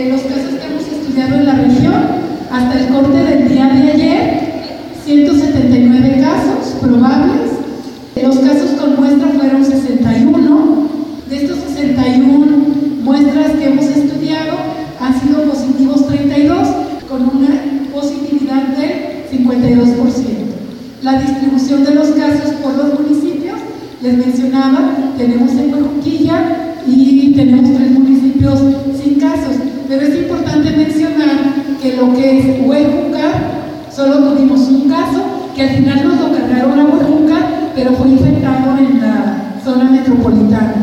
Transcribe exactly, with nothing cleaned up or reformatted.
De los casos que hemos estudiado en la región, hasta el corte del día de ayer, ciento setenta y nueve casos probables. Los casos con muestra fueron sesenta y uno. De estos sesenta y una muestras que hemos estudiado, han sido positivos treinta y dos, con una positividad del cincuenta y dos por ciento. La distribución de los casos por los municipios, les mencionaba, tenemos en Huejuquilla y tenemos tres municipios sin casos, pero es importante mencionar que lo que es Huejuca, solo tuvimos un caso, que al final nos lo cargaron a Huejuca, pero fue infectado en la zona metropolitana.